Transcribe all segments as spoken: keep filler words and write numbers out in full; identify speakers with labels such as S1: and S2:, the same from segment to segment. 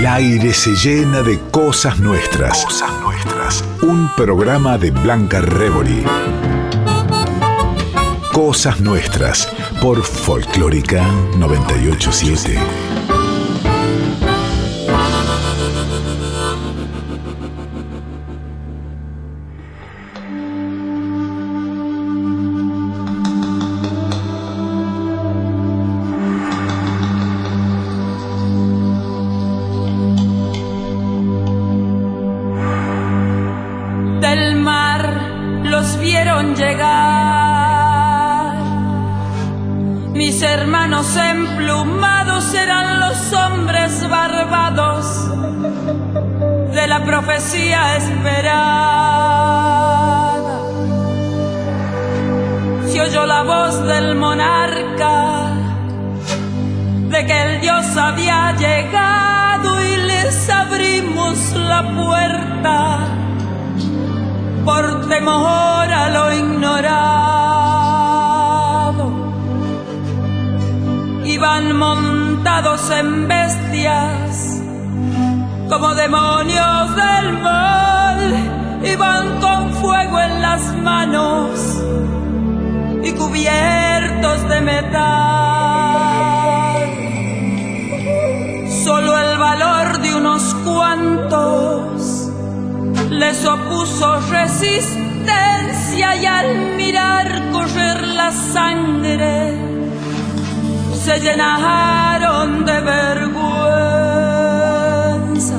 S1: aire se llena de cosas nuestras. Cosas nuestras. Un programa de Blanca Rebori. Cosas nuestras por Folclórica noventa y ocho punto siete.
S2: Emplumados eran los hombres barbados de la profecía esperada. Se oyó la voz del monarca de que el Dios había llegado y les abrimos la puerta por temor a lo ignorado. Iban montados en bestias como demonios del mal, iban con fuego en las manos y cubiertos de metal. Solo el valor de unos cuantos les opuso resistencia y al mirar correr la sangre se llenaron de vergüenza,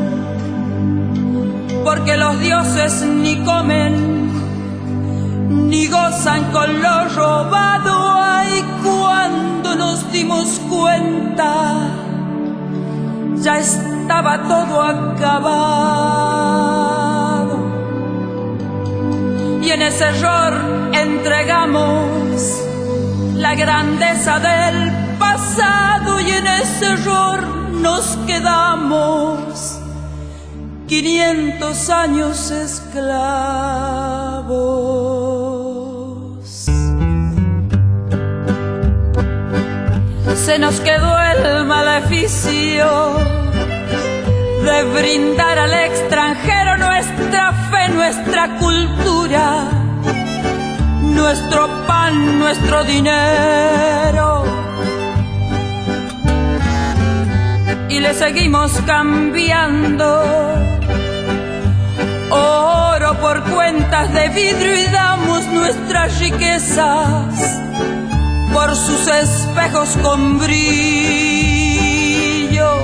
S2: porque los dioses ni comen ni gozan con lo robado. Ay, cuando nos dimos cuenta ya estaba todo acabado, y en ese error entregamos la grandeza del pasado, y en ese error nos quedamos quinientos años esclavos. Se nos quedó el maleficio de brindar al extranjero nuestra fe, nuestra cultura, nuestro pan, nuestro dinero, y le seguimos cambiando oro por cuentas de vidrio y damos nuestras riquezas por sus espejos con brillo.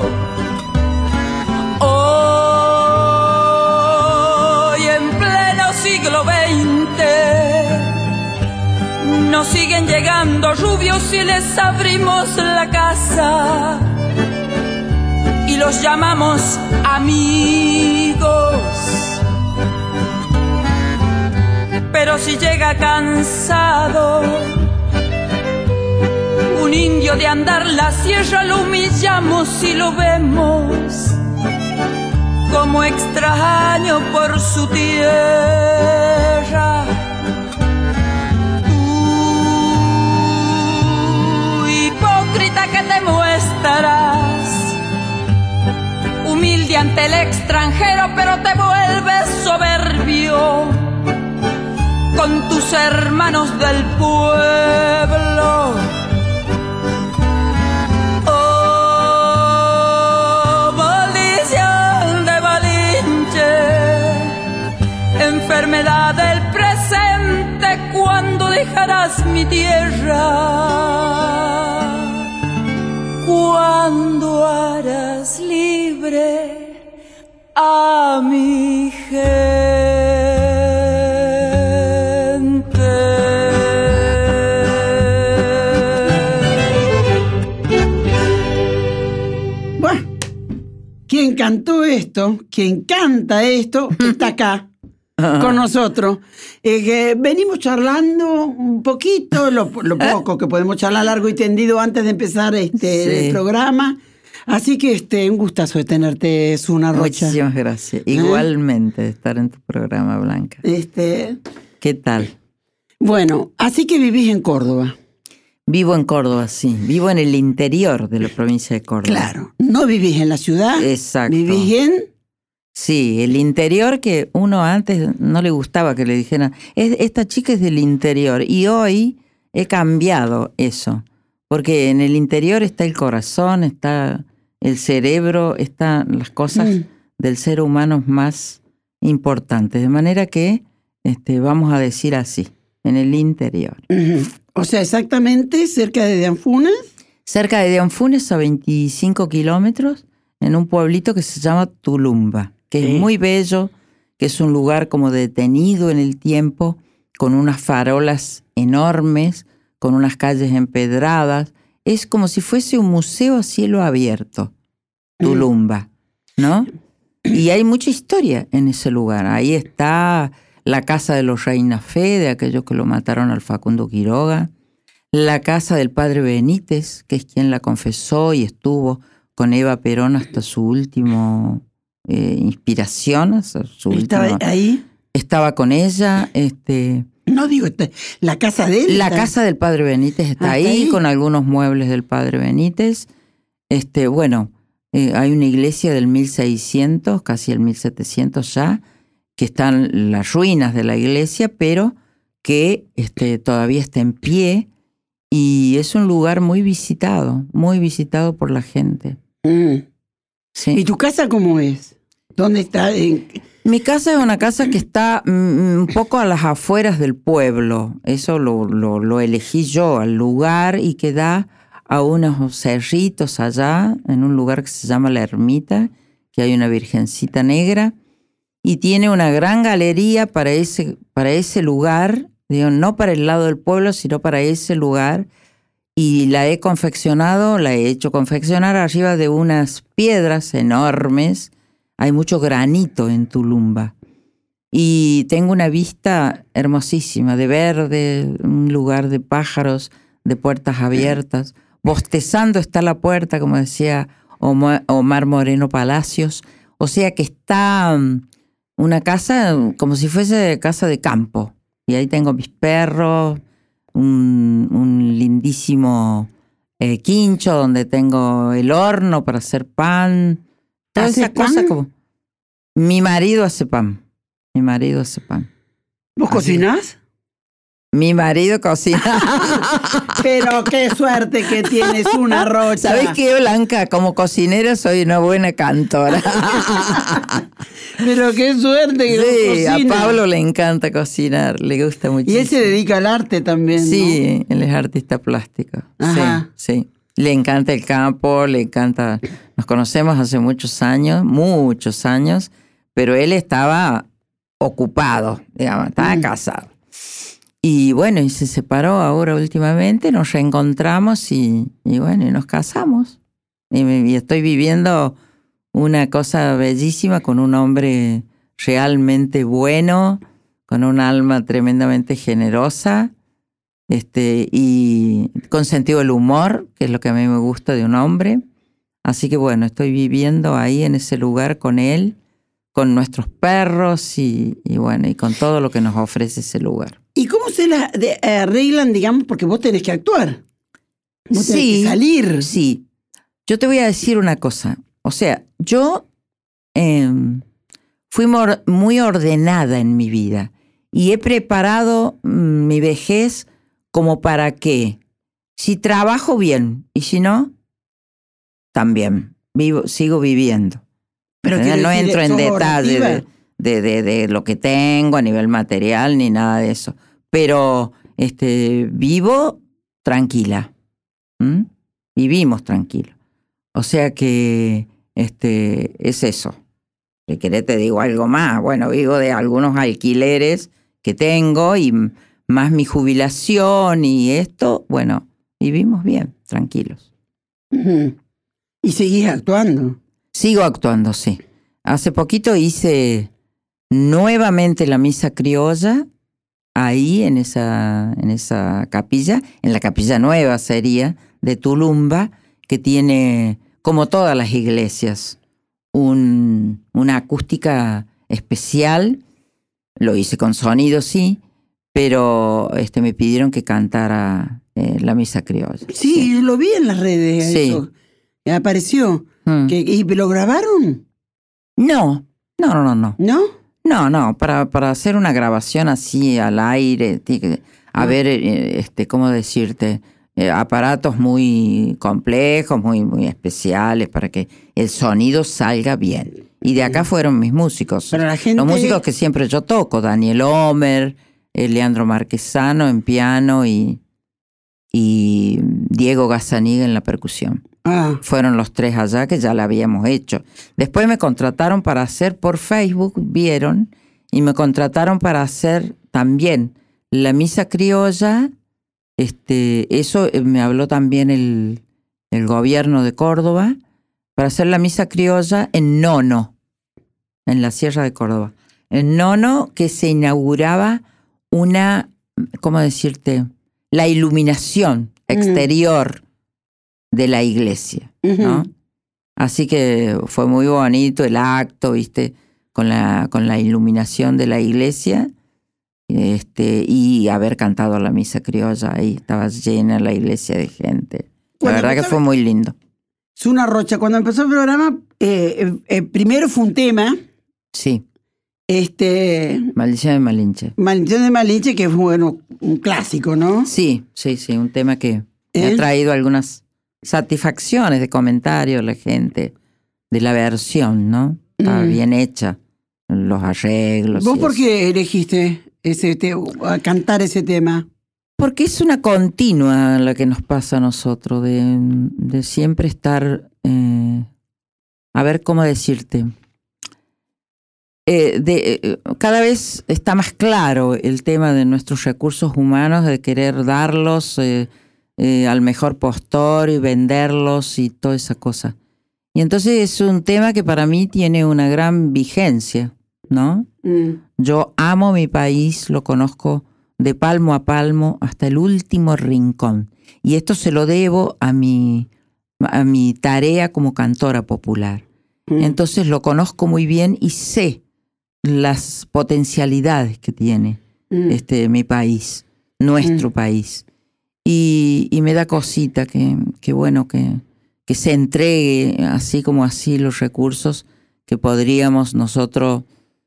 S2: Hoy en pleno siglo veinte nos siguen llegando rubios y les abrimos la casa y los llamamos amigos. Pero si llega cansado un indio de andar la sierra, lo humillamos y lo vemos como extraño por su tierra. Tú, hipócrita, que te muestras humilde ante el extranjero, pero te vuelves soberbio con tus hermanos del pueblo. Oh, maldición de Malinche, enfermedad del presente, ¿cuándo dejarás mi tierra? ¿Cuándo harás libre a mi gente?
S3: Quien cantó esto, quien canta esto, está acá con nosotros. Eh, que venimos charlando un poquito, lo, lo poco que podemos charlar largo y tendido antes de empezar este sí. el programa. Así que este un gustazo de tenerte, Suna Rocha.
S4: Muchísimas gracias. ¿Eh? Igualmente de estar en tu programa, Blanca.
S3: Este,
S4: ¿Qué tal?
S3: Bueno, así que vivís en Córdoba.
S4: Vivo en Córdoba, sí. Vivo en el interior de la provincia de Córdoba.
S3: Claro. No vivís en la ciudad.
S4: Exacto.
S3: Vivís en...
S4: Sí, el interior que uno antes no le gustaba que le dijeran, es, esta chica es del interior. Y hoy he cambiado eso. Porque en el interior está el corazón, está el cerebro, están las cosas mm. del ser humano más importantes. De manera que este, vamos a decir así, en el interior.
S3: Uh-huh. O sea, exactamente cerca de Dianfunes.
S4: Cerca de Dianfunes, a veinticinco kilómetros, en un pueblito que se llama Tulumba, que sí. es muy bello, que es un lugar como detenido en el tiempo, con unas farolas enormes, con unas calles empedradas. Es como si fuese un museo a cielo abierto, Tulumba, ¿no? Y hay mucha historia en ese lugar. Ahí está la casa de los Reina Fe, de aquellos que lo mataron al Facundo Quiroga. La casa del padre Benítez, que es quien la confesó y estuvo con Eva Perón hasta su último eh, inspiración. Hasta su
S3: ¿Estaba
S4: última,
S3: ahí?
S4: Estaba con ella. Este,
S3: no digo, la casa de él.
S4: La
S3: está...
S4: casa del padre Benítez está, ah, ahí, está ahí, con algunos muebles del padre Benítez. Este, bueno, eh, hay una iglesia del mil seiscientos, casi el mil setecientos ya, que están las ruinas de la iglesia, pero que este, todavía está en pie y es un lugar muy visitado, muy visitado por la gente.
S3: Mm.
S4: Sí.
S3: ¿Y tu casa cómo es? ¿Dónde está? En...
S4: Mi casa es una casa que está mm, un poco a las afueras del pueblo. Eso lo, lo, lo elegí yo, al lugar, y que da a unos cerritos allá, en un lugar que se llama La Ermita, que hay una virgencita negra. Y tiene una gran galería para ese, para ese lugar, digo, no para el lado del pueblo, sino para ese lugar. Y la he confeccionado, la he hecho confeccionar arriba de unas piedras enormes. Hay mucho granito en Tulumba. Y tengo una vista hermosísima, de verde, un lugar de pájaros, de puertas abiertas. Bostezando está la puerta, como decía Omar Moreno Palacios. O sea que está... una casa como si fuese casa de campo. Y ahí tengo mis perros, un, un lindísimo eh, quincho donde tengo el horno para hacer pan. Toda esa cosa como... Mi marido hace pan. Mi marido hace pan.
S3: ¿Vos cocinás?
S4: Mi marido cocina.
S3: Pero qué suerte que tienes una rocha.
S4: ¿Sabés qué, Blanca? Como cocinera soy una buena cantora.
S3: Pero qué suerte que
S4: sí, a Pablo le encanta cocinar, le gusta muchísimo.
S3: Y él se dedica al arte también,
S4: sí,
S3: ¿no?
S4: Él es artista plástico.
S3: Ajá.
S4: Sí, sí. Le encanta el campo, le encanta... Nos conocemos hace muchos años, muchos años, pero él estaba ocupado, digamos, estaba mm. casado. Y bueno, y se separó ahora últimamente, nos reencontramos y, y bueno, y nos casamos. Y, y estoy viviendo una cosa bellísima con un hombre realmente bueno, con un alma tremendamente generosa, este, y con sentido del humor, que es lo que a mí me gusta de un hombre. Así que bueno, estoy viviendo ahí en ese lugar con él, con nuestros perros y, y bueno, y con todo lo que nos ofrece ese lugar.
S3: ¿Y cómo se las de, arreglan, digamos, porque vos tenés que actuar? Vos
S4: sí,
S3: tenés que salir.
S4: Sí. Yo te voy a decir una cosa. O sea, yo eh, fui mor- muy ordenada en mi vida y he preparado mm, mi vejez como para que, si trabajo bien y si no, también vivo, sigo viviendo.
S3: Pero
S4: no
S3: decir,
S4: entro en detalle de, de, de, de lo que tengo a nivel material ni nada de eso. Pero este, vivo tranquila. ¿Mm? Vivimos tranquilos. O sea que este, es eso. Si querés te digo algo más. Bueno, vivo de algunos alquileres que tengo y más mi jubilación y esto. Bueno, vivimos bien, tranquilos.
S3: Uh-huh. ¿Y seguís actuando?
S4: Sigo actuando, sí. Hace poquito hice nuevamente la misa criolla ahí en esa, en esa capilla, en la capilla nueva sería, de Tulumba, que tiene, como todas las iglesias, un, una acústica especial. Lo hice con sonido, sí, pero este, me pidieron que cantara eh, la misa criolla.
S3: Sí,
S4: sí,
S3: lo vi en las redes.
S4: Sí.
S3: Eso. Apareció.
S4: Mm.
S3: Que, ¿Y lo grabaron?
S4: No, no, no, no, no.
S3: ¿No?
S4: No, no, para, para hacer una grabación así al aire, tiene que haber, eh, este, ¿cómo decirte? Eh, aparatos muy complejos, muy, muy especiales para que el sonido salga bien. Y de acá fueron mis músicos.
S3: Pero la gente-
S4: Los músicos que siempre yo toco, Daniel Homer, eh, Leandro Marquesano en piano y, y Diego Gazzaniga en la percusión.
S3: Ah,
S4: Fueron los tres allá que ya la habíamos hecho. Después me contrataron para hacer por Facebook, vieron, y me contrataron para hacer también la misa criolla. Este, eso eh, me habló también el, el gobierno de Córdoba, para hacer la misa criolla en Nono, en la Sierra de Córdoba. En Nono, que se inauguraba una, ¿cómo decirte? La iluminación exterior de la iglesia, ¿no?
S3: Ujú.
S4: Así que fue muy bonito el acto, ¿viste? Con la, con la iluminación de la iglesia, este, y haber cantado la misa criolla ahí. Estaba llena la iglesia de gente. La
S3: Bueno,
S4: verdad que
S3: ¿sabe?
S4: fue muy lindo.
S3: Zuna Rocha, cuando empezó el programa, eh, eh, eh, primero fue un tema,
S4: Sí,
S3: este,
S4: Maldición de Malinche.
S3: Maldición de Malinche, que fue, bueno, un clásico, ¿no?
S4: Sí, sí, sí, un tema que me
S3: ¿Eh?
S4: ha traído algunas satisfacciones de comentarios la gente, de la versión, ¿no? Está
S3: Mm.
S4: bien hecha, los arreglos.
S3: ¿Vos
S4: y
S3: por
S4: eso.
S3: qué elegiste ese te- a cantar ese tema?
S4: Porque es una continua la que nos pasa a nosotros, de, de siempre estar, eh, a ver cómo decirte, eh, de, eh, cada vez está más claro el tema de nuestros recursos humanos, de querer darlos eh, eh, al mejor postor y venderlos y toda esa cosa. Y entonces es un tema que para mí tiene una gran vigencia, ¿no?
S3: Mm.
S4: Yo amo mi país, lo conozco de palmo a palmo hasta el último rincón. Y esto se lo debo a mi, a mi tarea como cantora popular.
S3: Mm.
S4: Entonces lo conozco muy bien y sé las potencialidades que tiene
S3: Mm.
S4: este, mi país, nuestro
S3: Mm.
S4: país. Y, y me da cosita que, que bueno, que, que se entregue así como así los recursos que podríamos nosotros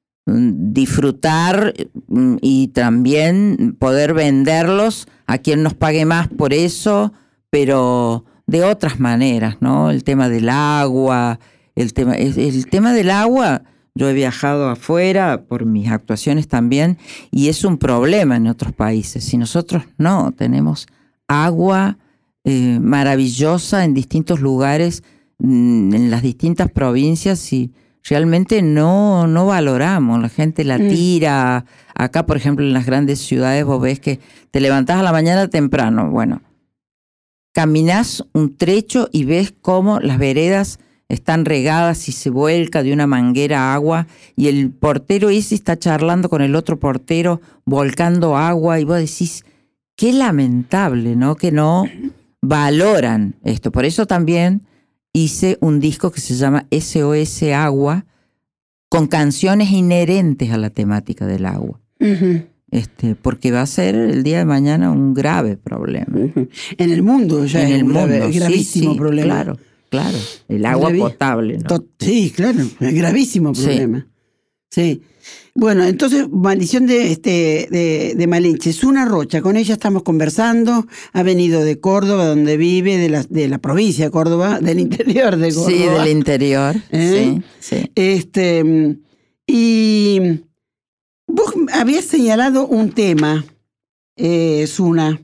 S4: disfrutar y también poder venderlos a quien nos pague más por eso, pero de otras maneras, ¿no? El tema del agua, el tema, el tema del agua, yo he viajado afuera por mis actuaciones también y es un problema en otros países. Si nosotros no tenemos agua eh, maravillosa en distintos lugares, en las distintas provincias, y realmente no, no valoramos, la gente la tira. Acá, por ejemplo, en las grandes ciudades vos ves que te levantás a la mañana temprano, bueno, caminás un trecho y ves cómo las veredas están regadas y se vuelca de una manguera agua y el portero ese está charlando con el otro portero volcando agua y vos decís, qué lamentable, ¿no? Que no valoran esto. Por eso también hice un disco que se llama S O S Agua, con canciones inherentes a la temática del agua.
S3: Ujú.
S4: Este, porque va a ser el día de mañana un grave problema.
S3: Ujú. En el mundo ya
S4: En
S3: es
S4: el
S3: un grave-
S4: mundo, sí,
S3: gravísimo
S4: sí,
S3: problema.
S4: Claro, claro. El agua
S3: Gravi-
S4: potable, ¿no?
S3: To- Sí, claro, es gravísimo
S4: Sí.
S3: problema. Sí. Bueno, entonces, Maldición de, este, de, de Malinche, Zuna Rocha, con ella estamos conversando, ha venido de Córdoba, donde vive, de la, de la provincia de Córdoba, del interior de Córdoba.
S4: Sí, del interior.
S3: ¿Eh?
S4: Sí, sí.
S3: Este, y vos habías señalado un tema, eh, Zuna.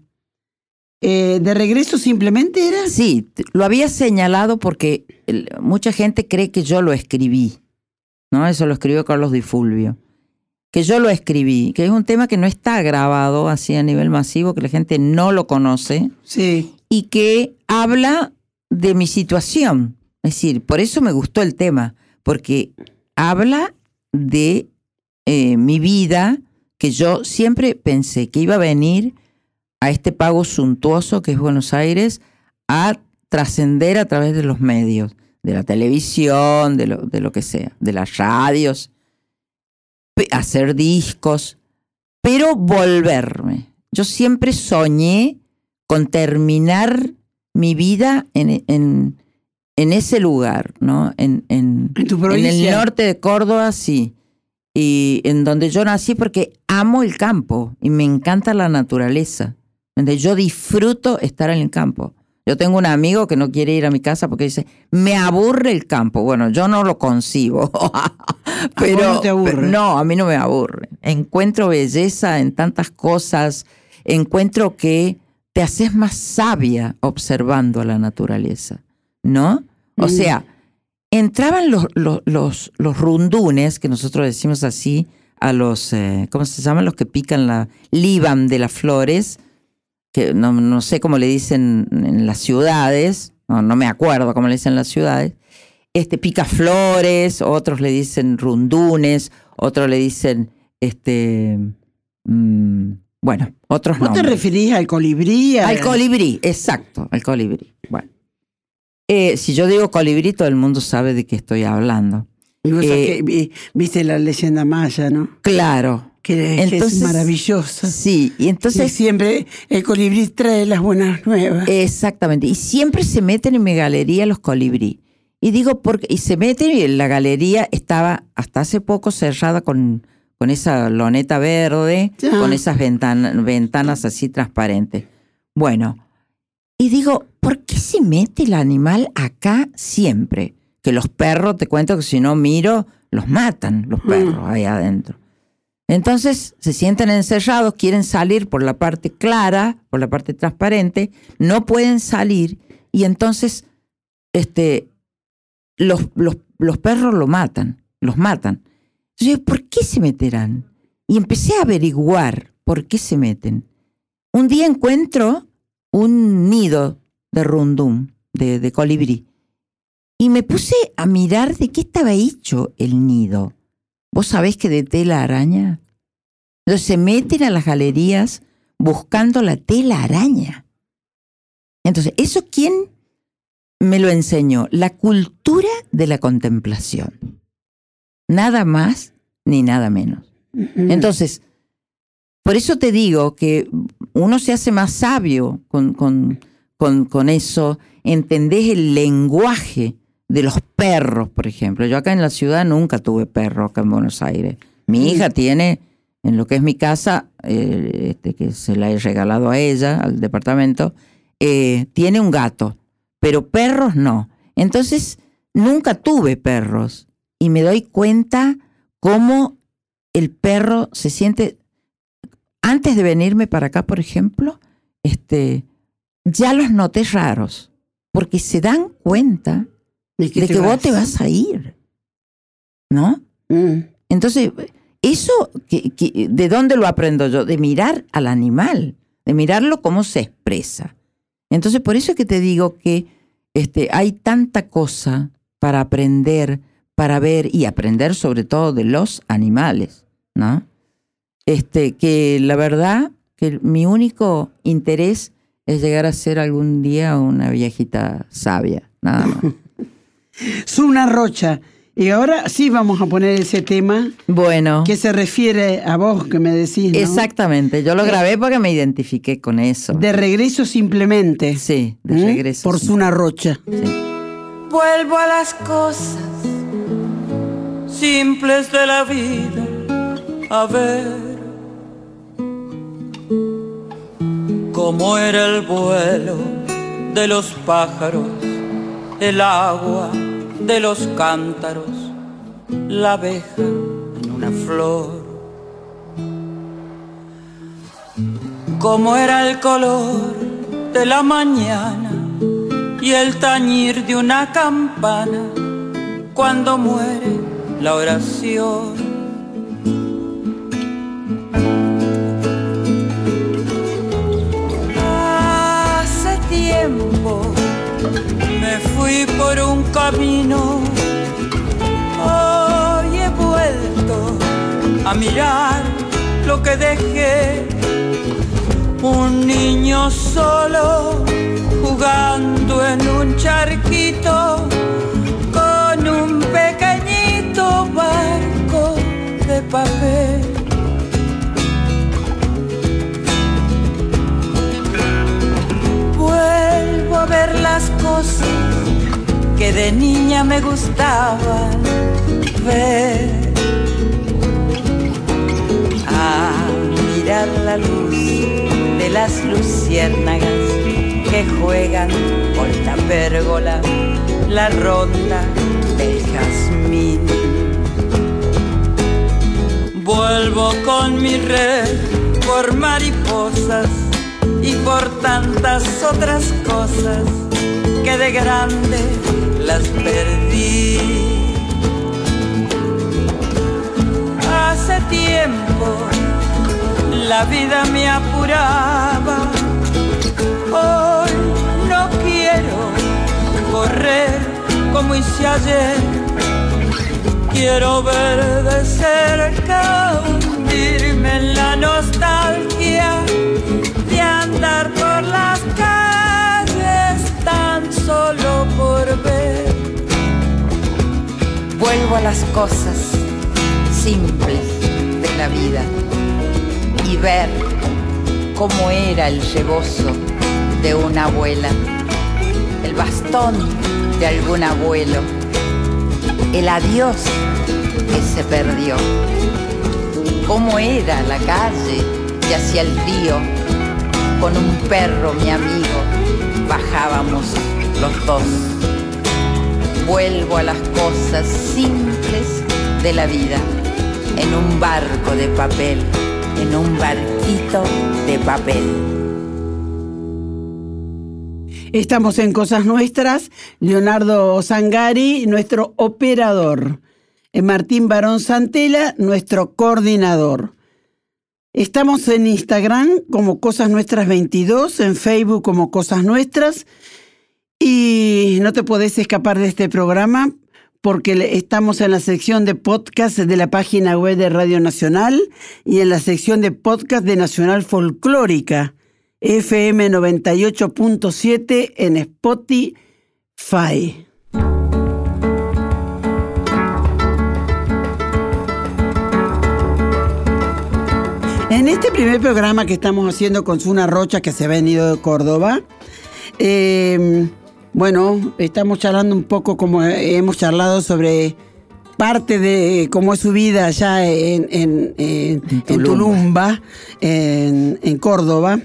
S3: Eh, ¿De regreso simplemente era?
S4: Sí, t- lo había señalado porque el- mucha gente cree que yo lo escribí, ¿no? Eso lo escribió Carlos Di Fulvio. Que yo lo escribí, que es un tema que no está grabado así a nivel masivo, que la gente no lo conoce
S3: Sí.
S4: y que habla de mi situación. Es decir, por eso me gustó el tema, porque habla de eh, mi vida, que yo siempre pensé que iba a venir a este pago suntuoso que es Buenos Aires a trascender a través de los medios, de la televisión, de lo, de lo que sea, de las radios, pe- hacer discos, pero volverme. Yo siempre soñé con terminar mi vida en, en, en ese lugar, ¿no? En, en,
S3: ¿En tu
S4: en
S3: provincia?
S4: el norte de Córdoba, sí. Y en donde yo nací porque amo el campo y me encanta la naturaleza. Donde yo disfruto estar en el campo. Yo tengo un amigo que no quiere ir a mi casa porque dice, me aburre el campo. Bueno, yo no lo concibo. Pero,
S3: ¿A vos no te aburre?
S4: pero no, a mí no me aburre. Encuentro belleza en tantas cosas. Encuentro que te haces más sabia observando a la naturaleza, ¿no? O
S3: Mm.
S4: sea, entraban los, los, los, los rundunes, que nosotros decimos así, a los, eh, ¿cómo se llaman? Los que pican la liban de las flores, que no, no sé cómo le dicen en las ciudades, no, no me acuerdo cómo le dicen en las ciudades, este, picaflores, otros le dicen rundunes, otros le dicen, este, mmm, bueno, otros
S3: ¿Vos
S4: nombres.
S3: te referís al colibrí?
S4: Al colibrí, exacto, al colibrí. Bueno, eh, si yo digo colibrí, todo el mundo sabe de qué estoy hablando.
S3: Y vos
S4: Eh,
S3: sabés que vi- viste la leyenda maya, ¿no?
S4: Claro.
S3: Que, que
S4: Entonces,
S3: es maravillosa.
S4: Sí, y
S3: Y
S4: entonces...
S3: siempre el colibrí trae las buenas nuevas.
S4: Exactamente. Y siempre se meten en mi galería los colibrí. Y digo, porque, y se meten y la galería estaba hasta hace poco cerrada con, con esa loneta verde,
S3: Ya.
S4: con esas ventanas, ventanas así transparentes. Bueno, y digo, ¿por qué se mete el animal acá siempre? Que los perros, te cuento que si no miro, los matan los perros ahí adentro. Entonces se sienten encerrados, quieren salir por la parte clara, por la parte transparente, no pueden salir y entonces este, los, los, los perros lo matan, los matan. Entonces, ¿por qué se meterán? Y empecé a averiguar por qué se meten. Un día encuentro un nido de rundún, de, de colibrí, y me puse a mirar de qué estaba hecho el nido. ¿Vos sabés que de tela araña? Entonces se meten a las galerías buscando la tela araña. Entonces, ¿eso quién me lo enseñó? La cultura de la contemplación. Nada más ni nada menos. Entonces, por eso te digo que uno se hace más sabio con, con, con, con eso. Entendés el lenguaje de los perros, por ejemplo. Yo acá en la ciudad nunca tuve perro, acá en Buenos Aires. Mi hija tiene, en lo que es mi casa, eh, este, que se la he regalado a ella, al departamento, eh, tiene un gato, pero perros no. Entonces, nunca tuve perros y me doy cuenta cómo el perro se siente... Antes de venirme para acá, por ejemplo, este, ya los noté raros, porque se dan cuenta
S3: ¿De
S4: de que vos te vas a ir, ¿no?
S3: Mm.
S4: Entonces, eso, que, que, ¿de dónde lo aprendo yo? De mirar al animal, de mirarlo cómo se expresa. Entonces, por eso es que te digo que este, hay tanta cosa para aprender, para ver y aprender sobre todo de los animales, ¿no? Este, que la verdad que mi único interés es llegar a ser algún día una viejita sabia, nada más.
S3: Zuna Rocha. Y ahora sí vamos a poner ese tema
S4: Bueno,
S3: que se refiere a vos, que me decís, ¿no?
S4: exactamente. Yo lo grabé porque me identifiqué con eso.
S3: De regreso simplemente.
S4: Sí, de
S3: ¿Mm?
S4: regreso.
S3: Por
S4: sí.
S3: Zuna Rocha.
S4: Sí.
S2: Vuelvo a las cosas simples de la vida, a ver cómo era el vuelo de los pájaros, el agua de los cántaros, la abeja en una flor. Cómo era el color de la mañana y el tañir de una campana cuando muere la oración. Hace tiempo me fui por un camino, hoy he vuelto a mirar lo que dejé. Un niño solo jugando en un charquito con un pequeñito barco de papel. cosas que de niña me gustaba ver. A mirar la luz de las luciérnagas que juegan con la pérgola, la ronda del jazmín. Vuelvo con mi red por mariposas y por tantas otras cosas que de grande las perdí. Hace tiempo la vida me apuraba, hoy no quiero correr como hice ayer. Quiero ver de cerca, hundirme en la nostalgia de andar por las calles tan solo por ver. Vuelvo a las cosas simples de la vida y ver cómo era el rebozo de una abuela, el bastón de algún abuelo, el adiós que se perdió, cómo era la calle y hacia el río, con un perro mi amigo, bajábamos los dos. Vuelvo a las cosas simples de la vida, en un barco de papel, en un barquito de papel.
S3: Estamos en Cosas Nuestras, Leonardo Zangari, nuestro operador, Martín Barón Santela, nuestro coordinador. Estamos en Instagram como Cosas Nuestras veintidós, en Facebook como Cosas Nuestras, y no te podés escapar de este programa porque estamos en la sección de podcast de la página web de Radio Nacional y en la sección de podcast de Nacional Folclórica, F M noventa y ocho punto siete en Spotify. En este primer programa que estamos haciendo con Zuna Rocha, que se ha venido de Córdoba, eh, bueno, estamos charlando un poco como hemos charlado sobre parte de cómo es su vida allá en, en, en, en Tulumba, en, Tulumba, en, en Córdoba.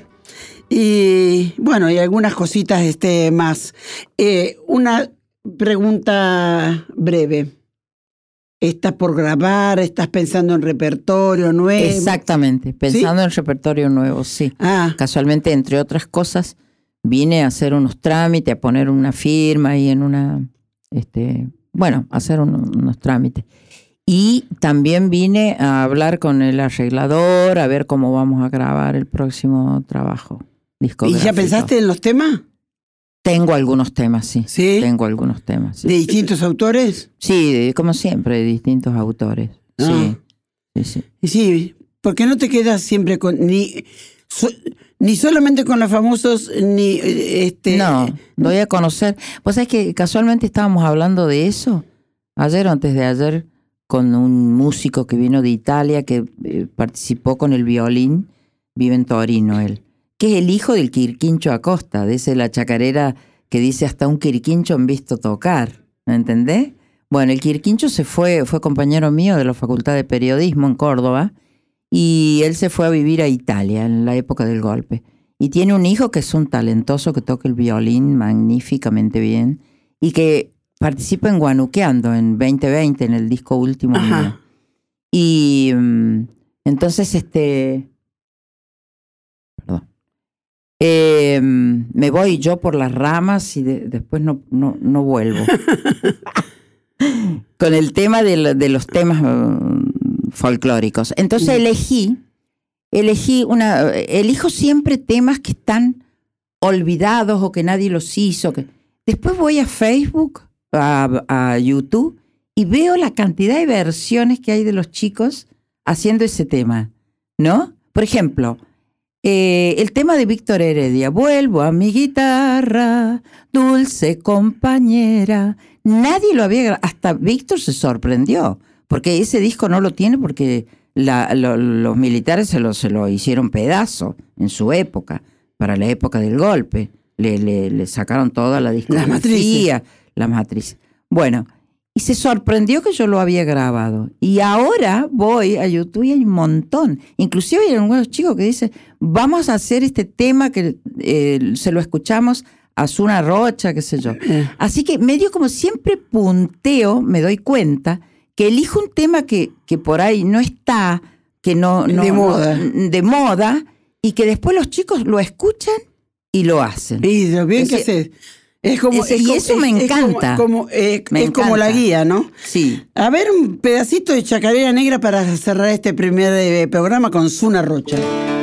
S3: Y bueno, y algunas cositas este, más. Eh, una pregunta breve. ¿Estás por grabar? ¿Estás pensando en repertorio nuevo?
S4: Exactamente, pensando ¿Sí? en repertorio nuevo, sí. Ah. Casualmente, entre otras cosas, vine a hacer unos trámites, a poner una firma ahí en una... este bueno, a hacer un, unos trámites. Y también vine a hablar con el arreglador, a ver cómo vamos a grabar el próximo trabajo discográfico.
S3: ¿Y ya pensaste en los temas?
S4: Tengo algunos temas, sí.
S3: ¿Sí?
S4: Tengo algunos temas. Sí.
S3: ¿De distintos autores?
S4: Sí, de, como siempre, de distintos autores. Ah. Sí. Sí, sí.
S3: Y sí, ¿por qué no te quedas siempre con ni so, ni solamente con los famosos ni este?
S4: No, doy a conocer. Pues es que casualmente estábamos hablando de eso ayer o antes de ayer con un músico que vino de Italia que eh, participó con el violín, vive en Torino él. Que es el hijo del Quirquincho Acosta, de ese la chacarera que dice hasta un Quirquincho han visto tocar, ¿me entendés? Bueno, el Quirquincho se fue, fue compañero mío de la Facultad de Periodismo en Córdoba y él se fue a vivir a Italia en la época del golpe. Y tiene un hijo que es un talentoso que toca el violín magníficamente bien y que participa en Guanuqueando en veinte veinte, en el disco último mío. Y um, entonces este... Perdón. Eh, me voy yo por las ramas y de, después no, no, no vuelvo. Con el tema de, lo, de los temas uh, folclóricos. Entonces elegí, elegí una, elijo siempre temas que están olvidados o que nadie los hizo. Que, después voy a Facebook, a, a YouTube y veo la cantidad de versiones que hay de los chicos haciendo ese tema, ¿no? Por ejemplo, Eh, el tema de Víctor Heredia, vuelvo a mi guitarra, dulce compañera. Nadie lo había, hasta Víctor se sorprendió, porque ese disco no lo tiene porque la, lo, los militares se lo, se lo hicieron pedazo en su época, para la época del golpe. le, le, le sacaron toda la discografía,
S3: Las matrices.
S4: la matriz. Bueno, y se sorprendió que yo lo había grabado. Y ahora voy a YouTube y hay un montón. Inclusive hay algunos chicos que dicen, vamos a hacer este tema que eh, se lo escuchamos a Zuna Rocha, qué sé yo. Así que medio como siempre punteo, me doy cuenta, que elijo un tema que, que por ahí no está, que no, no,
S3: de moda.
S4: no, de moda, y que después los chicos lo escuchan y lo hacen.
S3: Y lo bien
S4: Ese-
S3: que haces. Es como,
S4: ese-
S3: es
S4: y
S3: como-
S4: eso
S3: es-
S4: me
S3: es como-
S4: encanta.
S3: como, eh,
S4: Me
S3: es como
S4: encanta.
S3: la guía, ¿no?
S4: Sí.
S3: A ver, un pedacito de Chacarera Negra para cerrar este primer eh, programa con Zuna Rocha.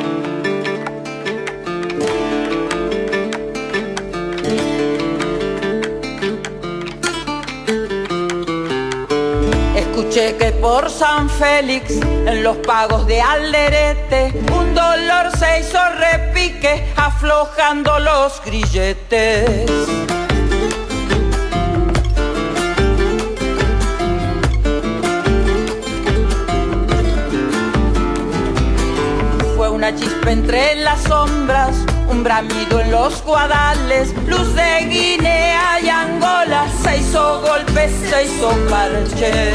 S2: Escuché que por San Félix, en los pagos de Alderete, un dolor se hizo repique, aflojando los grilletes. Fue una chispa entre las sombras, un bramido en los guadales, luz de Guinea y Angola, se hizo golpe, se hizo parche.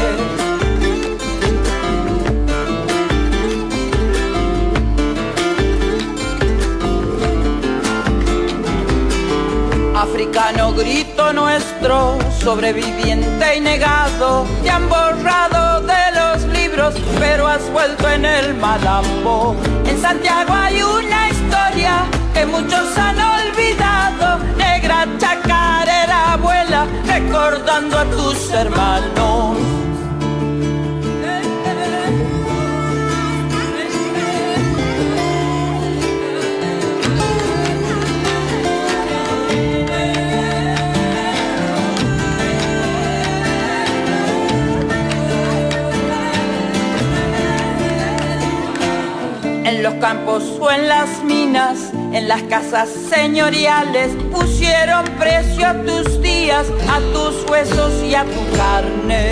S2: Africano grito nuestro, sobreviviente y negado, te han borrado de los libros, pero has vuelto en el malambo. En Santiago hay una historia que muchos han olvidado, negra chacarera abuela, recordando a tus hermanos. En los campos o en las minas, en las casas señoriales, pusieron precio a tus días, a tus huesos y a tu carne.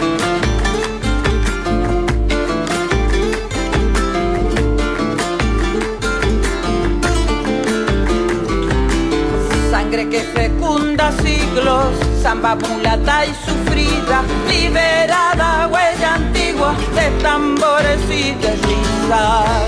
S2: Sangre que fecunda siglos, samba mulata y sufrida, liberada, huella antigua de tambores y de risas.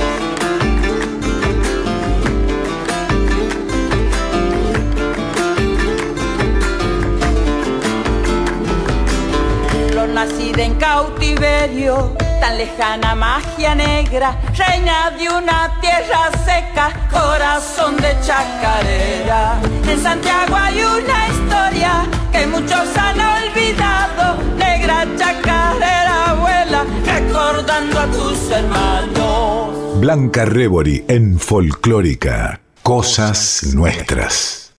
S2: Flor nacida en cautiverio, tan lejana magia negra, reina de una tierra seca, corazón de chacarera. En Santiago hay una historia que muchos han olvidado, negra chacarera abuela, recordando a tus hermanos.
S1: Blanca Rebori en Folclórica. Cosas nuestras.